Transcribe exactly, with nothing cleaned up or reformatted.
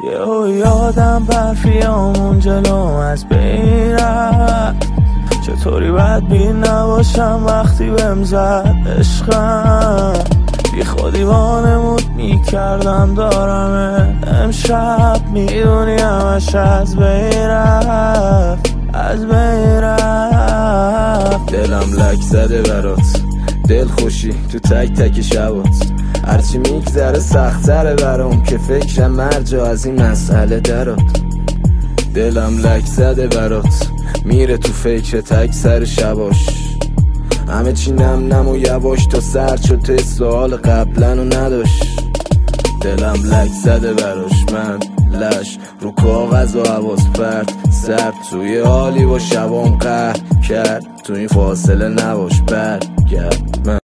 یهو یادم برفیامون جلو از بین رفت. چطوری باید بی نباشم وقتی بهم زد عشقم. بی خودی وانمود میکردم دارم امشب. میدونی همش از بین رفت، از بین رفت. دلم لک زده برات، دل خوشی تو تک تک شبات. هرچی میگذره سختره برام که فکرم مرجا از این مسئله درات. دلم لک زده برات، میره تو فکر تک سر شباش. همه چی نم نم و یواش تا سر شد تو سوال قبلا و نداشت. دلم لک زده براش، من لش رو کاغذ و حواس پرت سر توی حالی با شبام قهر کرد. تو این فاصله نباش برگرد.